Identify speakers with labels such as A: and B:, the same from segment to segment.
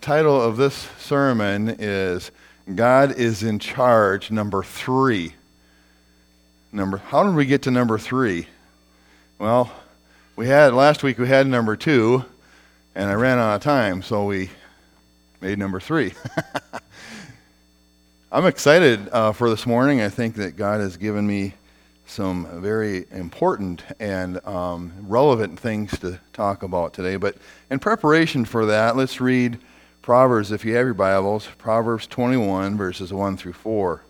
A: title of this sermon is God is in Charge, number 3. How did we get to number 3? Well, last week we had number 2, and I ran out of time, so we made number 3. I'm excited for this morning. I think that God has given me some very important and relevant things to talk about today. But in preparation for that, let's read Proverbs, if you have your Bibles, Proverbs 21, verses 1 through 4.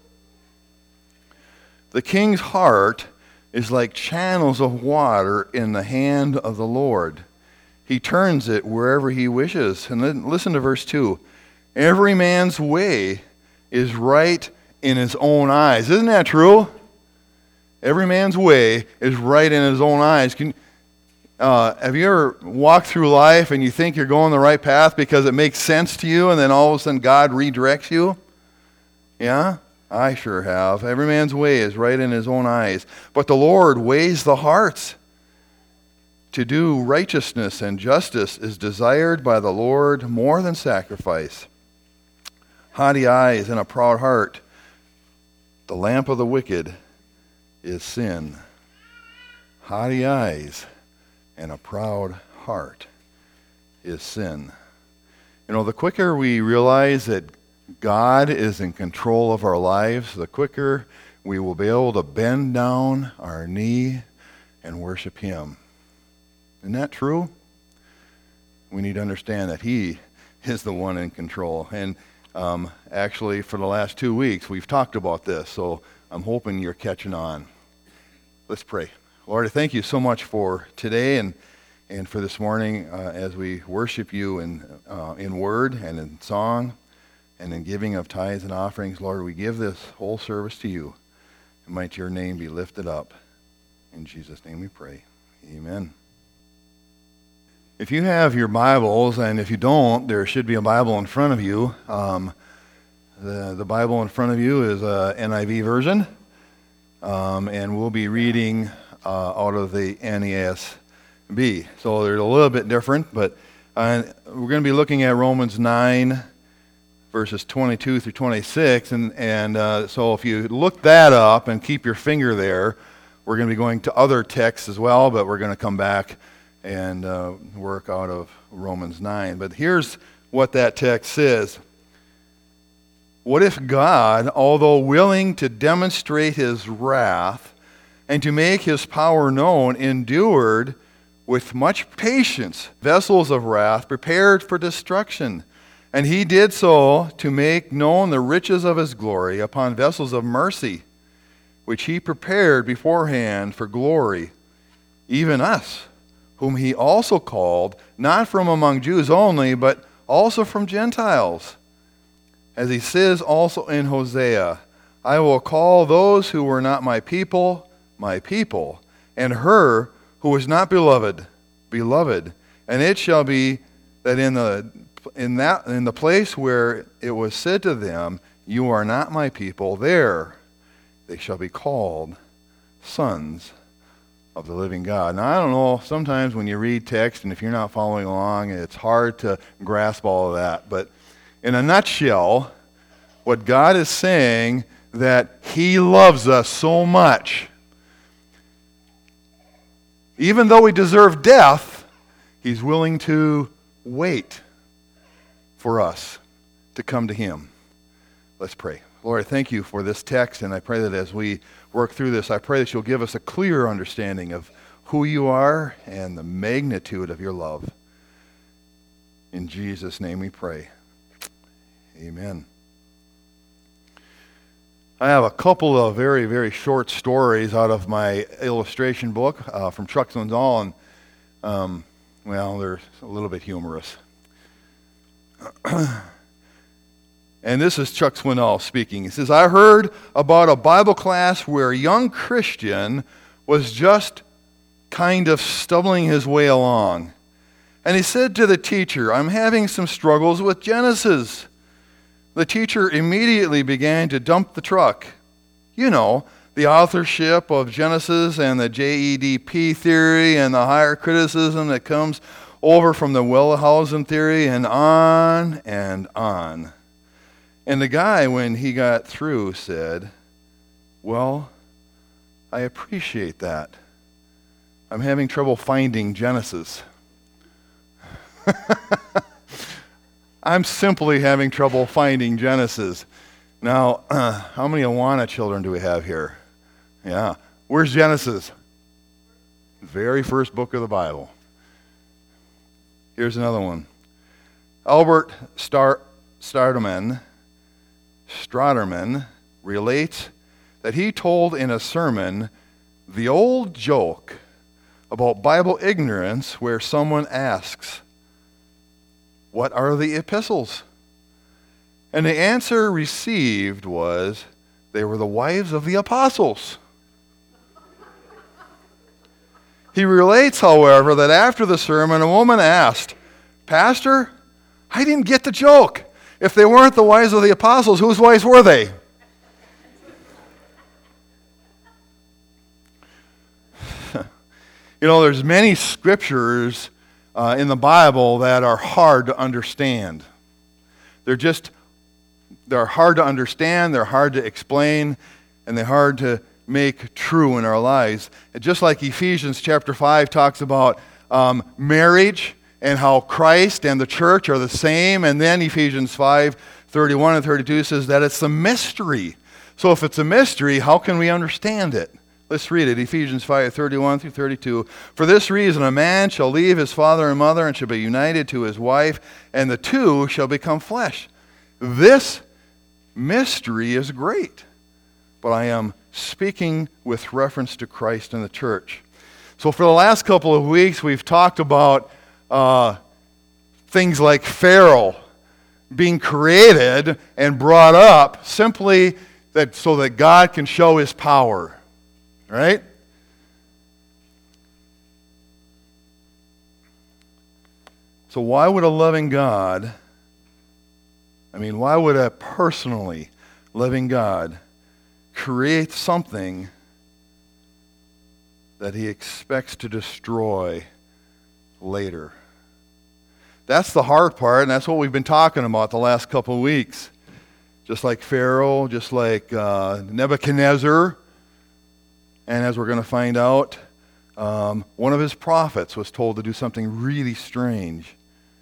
A: The king's heart is like channels of water in the hand of the Lord. He turns it wherever he wishes. And then listen to verse 2. Every man's way is right in his own eyes. Isn't that true? Every man's way is right in his own eyes. Have you ever walked through life and you think you're going the right path because it makes sense to you, and then all of a sudden God redirects you? Yeah, I sure have. Every man's way is right in his own eyes. But the Lord weighs the hearts. To do righteousness and justice is desired by the Lord more than sacrifice. Haughty eyes and a proud heart. The lamp of the wicked is sin. Haughty eyes and a proud heart is sin. You know, the quicker we realize that God is in control of our lives, the quicker we will be able to bend down our knee and worship Him. Isn't that true? We need to understand that He is the one in control. And actually, for the last 2 weeks, we've talked about this, so I'm hoping you're catching on. Let's pray. Lord, I thank you so much for today and for this morning as we worship you in word and in song and in giving of tithes and offerings. Lord, we give this whole service to you. And might your name be lifted up. In Jesus' name we pray. Amen. If you have your Bibles, and if you don't, there should be a Bible in front of you. The Bible in front of you is a NIV version, and we'll be reading out of the NASB. So they're a little bit different, but we're going to be looking at Romans 9, verses 22 through 26, and so if you look that up and keep your finger there, we're going to be going to other texts as well, but we're going to come back and work out of Romans 9. But here's what that text says. What if God, although willing to demonstrate his wrath and to make his power known, endured with much patience vessels of wrath prepared for destruction? And he did so to make known the riches of his glory upon vessels of mercy, which he prepared beforehand for glory, even us, whom he also called, not from among Jews only, but also from Gentiles. As he says also in Hosea, I will call those who were not my people, and her who was not beloved, beloved. And it shall be that in the place where it was said to them, you are not my people, there they shall be called sons of the living God. Now, I don't know, sometimes when you read text, and if you're not following along, it's hard to grasp all of that. But in a nutshell, what God is saying, that he loves us so much. Even though we deserve death, he's willing to wait for us to come to him. Let's pray. Lord, I thank you for this text, and I pray that as we work through this, I pray that you'll give us a clear understanding of who you are and the magnitude of your love. In Jesus' name we pray. Amen. I have a couple of very, very short stories out of my illustration book from Chuck Swindoll, and they're a little bit humorous. And this is Chuck Swindoll speaking. He says, I heard about a Bible class where a young Christian was just kind of stumbling his way along. And he said to the teacher, I'm having some struggles with Genesis. The teacher immediately began to dump the truck. You know, the authorship of Genesis and the JEDP theory and the higher criticism that comes over from the Wellhausen theory and on and on. And the guy, when he got through, said, well, I appreciate that. I'm having trouble finding Genesis. I'm simply having trouble finding Genesis. Now, how many Awana children do we have here? Yeah. Where's Genesis? Very first book of the Bible. Here's another one. Albert Starderman relates that he told in a sermon the old joke about Bible ignorance where someone asks, what are the epistles? And the answer received was, they were the wives of the apostles. He relates, however, that after the sermon, a woman asked, Pastor, I didn't get the joke. If they weren't the wives of the apostles, whose wives were they? You know, there's many scriptures in the Bible that are hard to understand. They're hard to understand, they're hard to explain, and they're hard to make true in our lives. And just like Ephesians chapter 5 talks about marriage and how Christ and the church are the same, and then Ephesians 5:31 and 32 says that it's a mystery. So if it's a mystery, how can we understand it? Let's read it, Ephesians 5:31 through 32. For this reason, a man shall leave his father and mother and shall be united to his wife, and the two shall become flesh. This mystery is great, but I am speaking with reference to Christ and the church. So for the last couple of weeks, we've talked about things like Pharaoh being created and brought up simply so that God can show his power. Right? So why would a loving God, why would a personally loving God create something that he expects to destroy later? That's the hard part, and that's what we've been talking about the last couple of weeks. Just like Pharaoh, just like Nebuchadnezzar. And as we're going to find out, one of his prophets was told to do something really strange.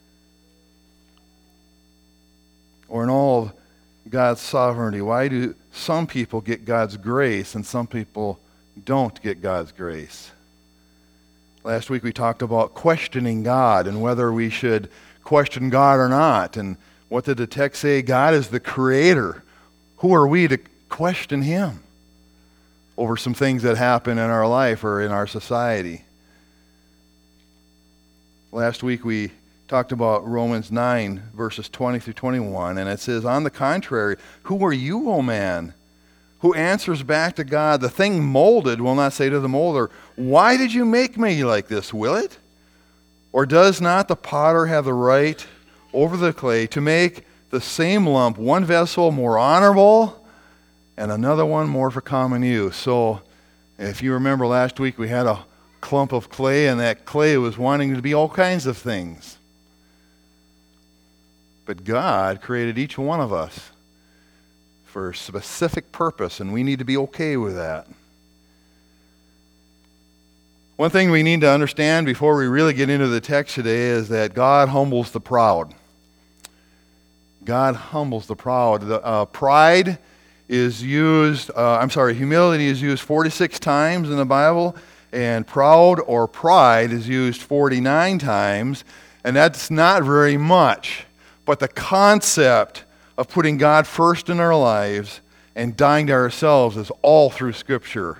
A: Or in all of God's sovereignty, why do some people get God's grace and some people don't get God's grace? Last week we talked about questioning God and whether we should question God or not. And what did the text say? God is the creator. Who are we to question him over some things that happen in our life or in our society? Last week we talked about Romans 9, verses 20 through 21, and it says, on the contrary, who are you, O man, who answers back to God? The thing molded will not say to the molder, why did you make me like this, will it? Or does not the potter have the right over the clay to make the same lump, one vessel more honorable and another one more for common use? So if you remember last week, we had a clump of clay, and that clay was wanting to be all kinds of things. But God created each one of us for a specific purpose, and we need to be okay with that. One thing we need to understand before we really get into the text today is that God humbles the proud. God humbles the proud. Pride is used, humility is used 46 times in the Bible, and proud or pride is used 49 times, and that's not very much. But the concept of putting God first in our lives and dying to ourselves is all through Scripture.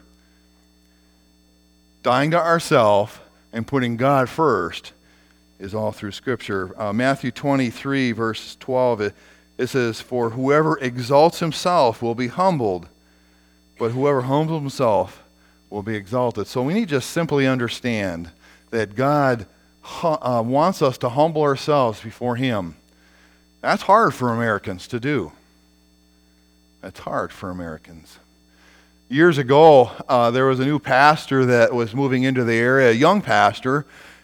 A: Dying to ourselves and putting God first is all through Scripture. Matthew 23, verse 12, it says, for whoever exalts himself will be humbled, but whoever humbles himself will be exalted. So we need to just simply understand that God wants us to humble ourselves before him. That's hard for Americans to do. That's hard for Americans. Years ago, there was a new pastor that was moving into the area, a young pastor,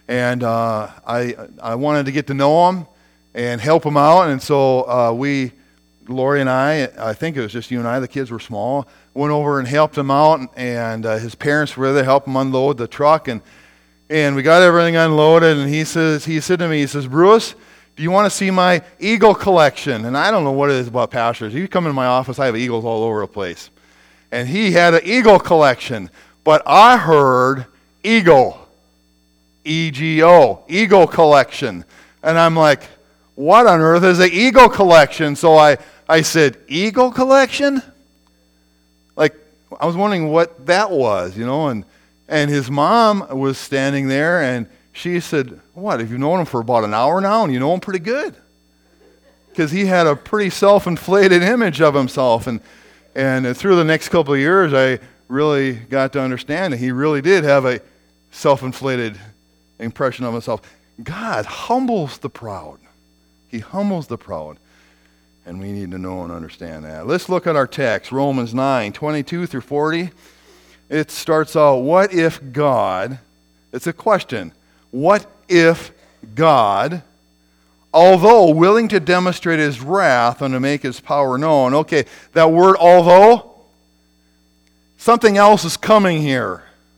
A: And I wanted to get to know him and help him out. And so Lori and I think it was just you and I, the kids were small, went over and helped him out. And his parents were there, helped him unload the truck. And we got everything unloaded. And he said to me, he says, Bruce, do you want to see my eagle collection? And I don't know what it is about pastors. You come into my office, I have eagles all over the place. And he had an eagle collection. But I heard eagle. E-G-O, eagle collection. And I'm like, what on earth is an eagle collection? So I said, eagle collection? Like, I was wondering what that was, and his mom was standing there, and she said, what, have you known him for about an hour now, and you know him pretty good? Because he had a pretty self-inflated image of himself, and through the next couple of years, I really got to understand that he really did have a self-inflated impression of himself. God humbles the proud. He humbles the proud. And we need to know and understand that. Let's look at our text, Romans 9, 22 through 40. It starts out, what if God, it's a question, what if God, although willing to demonstrate his wrath and to make his power known. Okay, that word although, something else is coming here.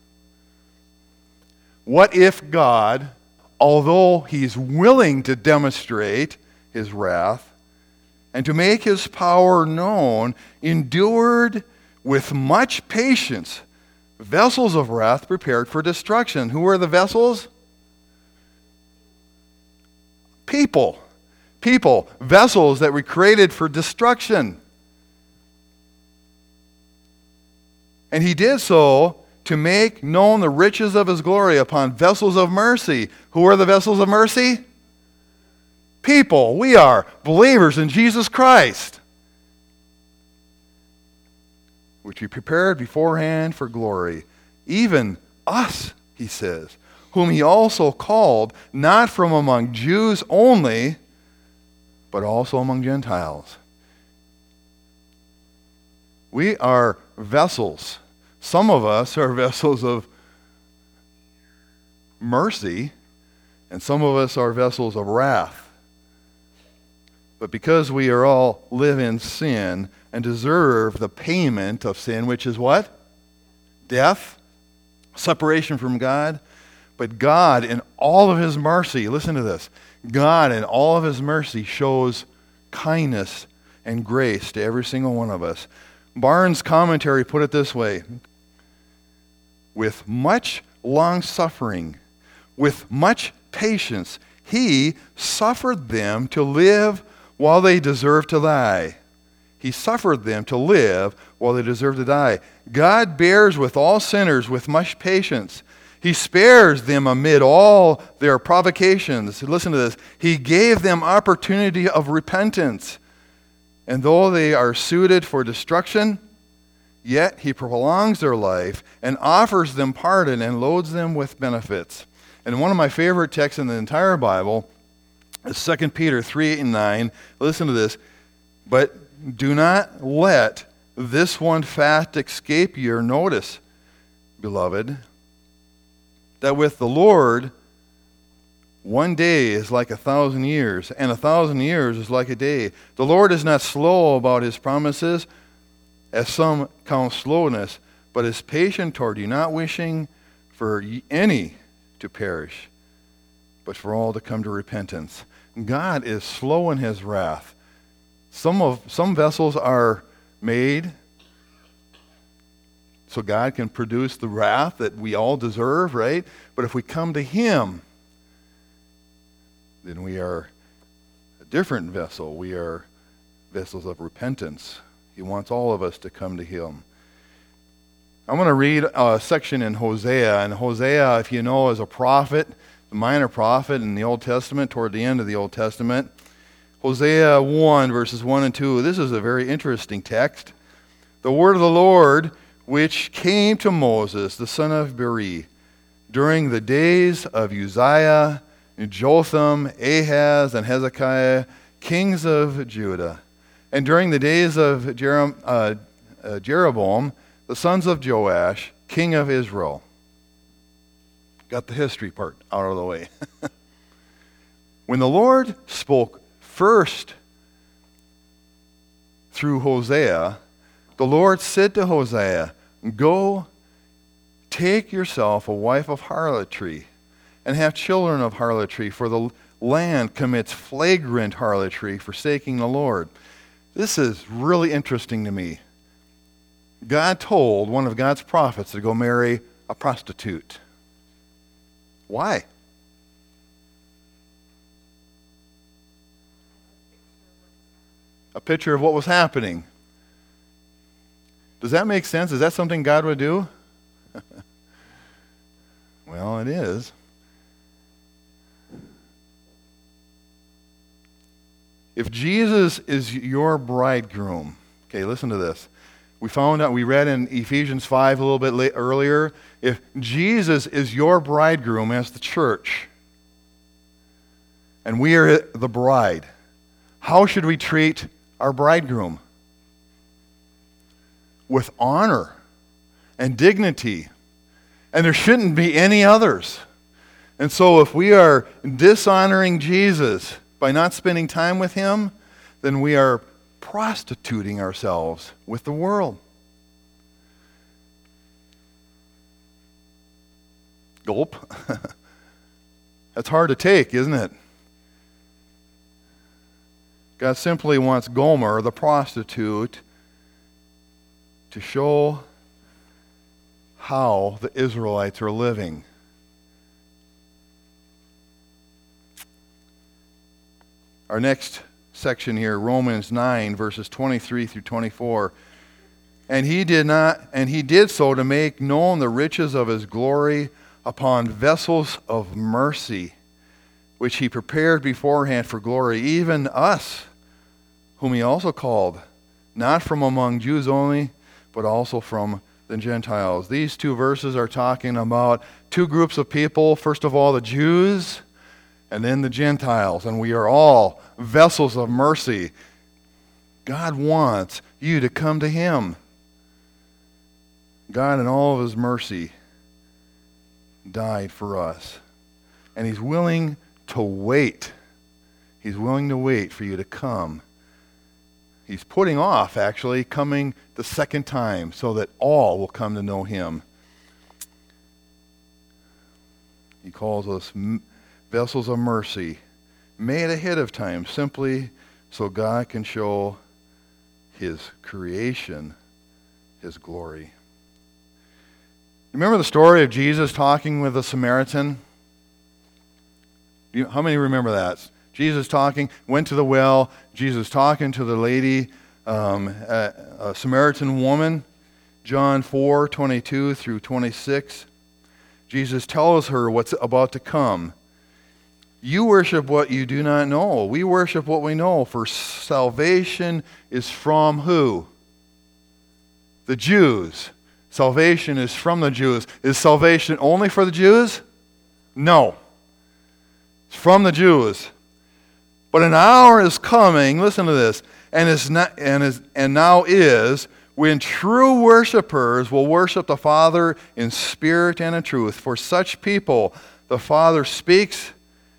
A: What if God, although he's willing to demonstrate his wrath and to make his power known, endured with much patience vessels of wrath prepared for destruction? Who are the vessels? People, vessels that were created for destruction. And he did so to make known the riches of his glory upon vessels of mercy. Who are the vessels of mercy? People. We are believers in Jesus Christ, which he prepared beforehand for glory. Even us, he says, whom he also called, not from among Jews only, but also among Gentiles. We are vessels. Some of us are vessels of mercy, and some of us are vessels of wrath. But because we are all live in sin and deserve the payment of sin, which is what? Death, separation from God. But God, in all of his mercy, listen to this, God, in all of his mercy, shows kindness and grace to every single one of us. Barnes' commentary put it this way: with much long suffering, with much patience, he suffered them to live while they deserved to die. He suffered them to live while they deserved to die. God bears with all sinners with much patience. He spares them amid all their provocations. Listen to this. He gave them opportunity of repentance. And though they are suited for destruction, yet he prolongs their life and offers them pardon and loads them with benefits. And one of my favorite texts in the entire Bible is 2 Peter 3, 8, and 9. Listen to this. But do not let this one fact escape your notice, beloved, that with the Lord 1 day is like 1,000 years, and 1,000 years is like a day. The Lord is not slow about his promises, as some count slowness, but is patient toward you, not wishing for any to perish, but for all to come to repentance. God is slow in his wrath. Some vessels are made so God can produce the wrath that we all deserve, right? But if we come to him, then we are a different vessel. We are vessels of repentance. He wants all of us to come to him. I'm going to read a section in Hosea. And Hosea, if you know, is a prophet, a minor prophet in the Old Testament, toward the end of the Old Testament. Hosea 1, verses 1 and 2. This is a very interesting text. The word of the Lord, which came to Moses, the son of Beeri, during the days of Uzziah, Jotham, Ahaz, and Hezekiah, kings of Judah, and during the days of Jeroboam, the sons of Joash, king of Israel. Got the history part out of the way. When the Lord spoke first through Hosea, the Lord said to Hosea, "Go, take yourself a wife of harlotry, and have children of harlotry, for the land commits flagrant harlotry, forsaking the Lord." This is really interesting to me. God told one of God's prophets to go marry a prostitute. Why? A picture of what was happening. Does that make sense? Is that something God would do? Well, it is. If Jesus is your bridegroom, okay, listen to this. We found out, we read in Ephesians 5 a little bit earlier, if Jesus is your bridegroom as the church, and we are the bride, how should we treat our bridegroom? With honor and dignity. And there shouldn't be any others. And so if we are dishonoring Jesus by not spending time with him, then we are prostituting ourselves with the world. Gulp. That's hard to take, isn't it? God simply wants Gomer, the prostitute, to show how the Israelites are living. Our next section here, Romans 9, verses 23 through 24. And he did so to make known the riches of his glory upon vessels of mercy, which he prepared beforehand for glory, even us, whom he also called, not from among Jews only, but also from the Gentiles. These two verses are talking about two groups of people. First of all, the Jews, and then the Gentiles. And we are all vessels of mercy. God wants you to come to him. God, in all of his mercy, died for us. And he's willing to wait. He's willing to wait for you to come. He's putting off, actually, coming the second time so that all will come to know him. He calls us vessels of mercy, made ahead of time, simply so God can show his creation, his glory. Remember the story of Jesus talking with the Samaritan? How many remember that? Jesus talking, went to the well, Jesus talking to the lady, a Samaritan woman, John 4, 22 through 26. Jesus tells her what's about to come. You worship what you do not know. We worship what we know, for salvation is from who? The Jews. Salvation is from the Jews. Is salvation only for the Jews? No. It's from the Jews. But an hour is coming, listen to this, and now is when true worshipers will worship the Father in spirit and in truth. For such people, the Father seeks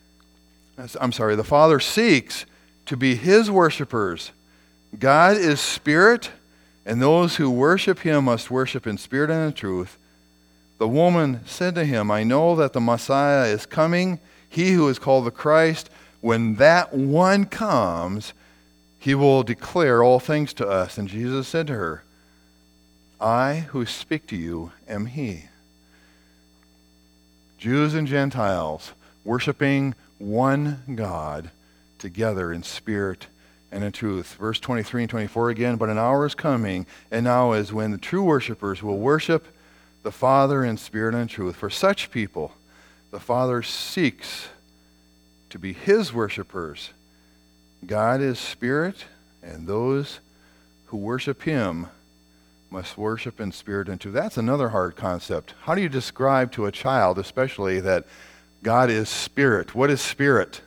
A: to be his worshipers. God is spirit, and those who worship him must worship in spirit and in truth. The woman said to him, I know that the Messiah is coming, he who is called the Christ. When that one comes, he will declare all things to us. And Jesus said to her, I who speak to you am he. Jews and Gentiles worshiping one God together in spirit and in truth. Verse 23 and 24 again, but an hour is coming, and now is when the true worshipers will worship the Father in spirit and in truth. For such people, the Father seeks to be his worshipers. God is spirit, and those who worship him must worship in spirit and truth. That's another hard concept. How do you describe to a child, especially, that God is spirit? What is spirit?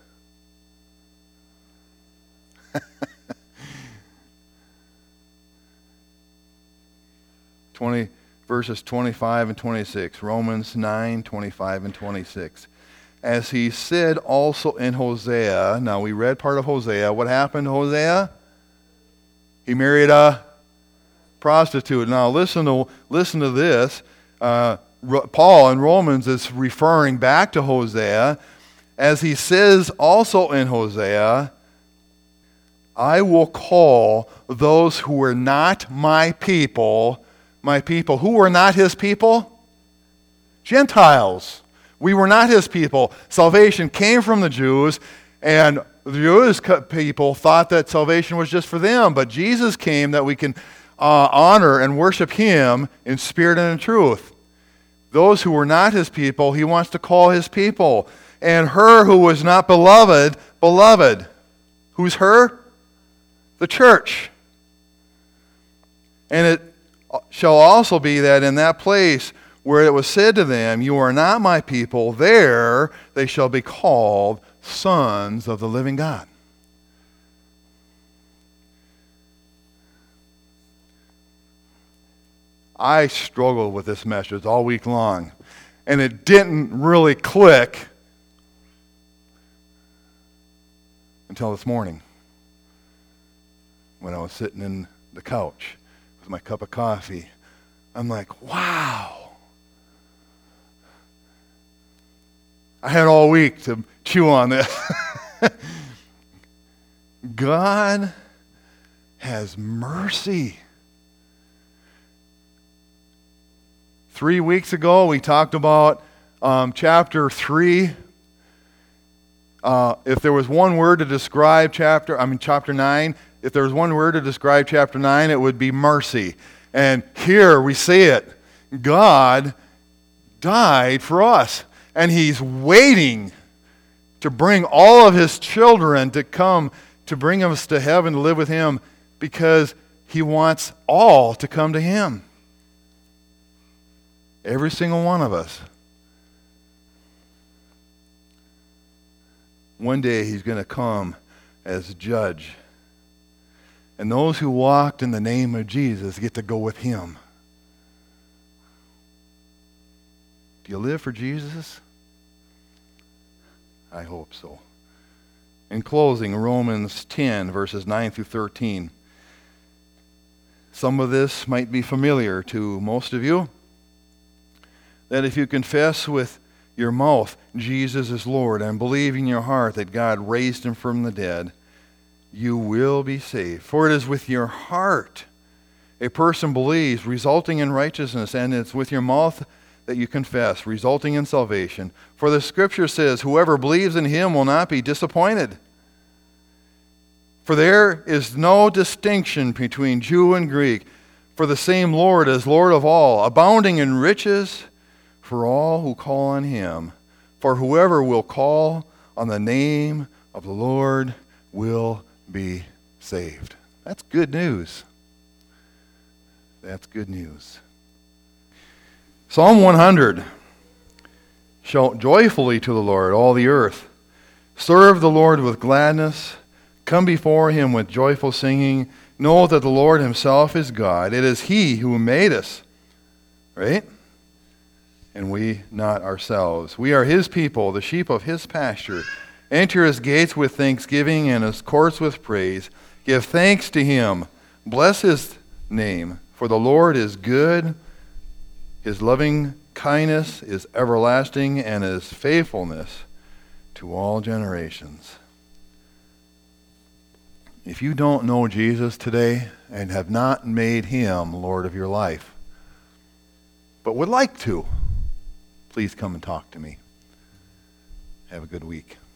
A: verses 25 and 26. Romans 9, 25 and 26. As he said also in Hosea. Now we read part of Hosea. What happened to Hosea? He married a prostitute. Now listen to this. Paul in Romans is referring back to Hosea. As he says also in Hosea, I will call those who were not my people. Who were not his people? Gentiles. We were not his people. Salvation came from the Jews, and the Jewish people thought that salvation was just for them. But Jesus came that we can honor and worship him in spirit and in truth. Those who were not his people, he wants to call his people. And her who was not beloved, beloved. Who's her? The church. And it shall also be that in that place where it was said to them, you are not my people, there they shall be called sons of the living God. I struggled with this message all week long, and it didn't really click until this morning when I was sitting in the couch with my cup of coffee. I'm like, wow. I had all week to chew on this. God has mercy. 3 weeks ago, we talked about chapter 3. If there was one word to describe chapter 9, if there was one word to describe chapter 9, it would be mercy. And here we see it. God died for us. And he's waiting to bring all of his children to come, to bring us to heaven to live with him, because he wants all to come to him. Every single one of us. One day he's going to come as judge. And those who walked in the name of Jesus get to go with him. Do you live for Jesus? I hope so. In closing, Romans 10, verses 9 through 13. Some of this might be familiar to most of you. That if you confess with your mouth Jesus is Lord and believe in your heart that God raised him from the dead, you will be saved. For it is with your heart a person believes, resulting in righteousness, and it's with your mouth that you confess, resulting in salvation. For the scripture says, whoever believes in him will not be disappointed. For there is no distinction between Jew and Greek, for the same Lord is Lord of all, abounding in riches for all who call on him. For whoever will call on the name of the Lord will be saved. That's good news. That's good news. Psalm 100. Shout joyfully to the Lord, all the earth. Serve the Lord with gladness. Come before him with joyful singing. Know that the Lord himself is God. It is he who made us. Right? And we not ourselves. We are his people, the sheep of his pasture. Enter his gates with thanksgiving and his courts with praise. Give thanks to him. Bless his name. For the Lord is good. His loving kindness is everlasting, and his faithfulness to all generations. If you don't know Jesus today and have not made him Lord of your life, but would like to, please come and talk to me. Have a good week.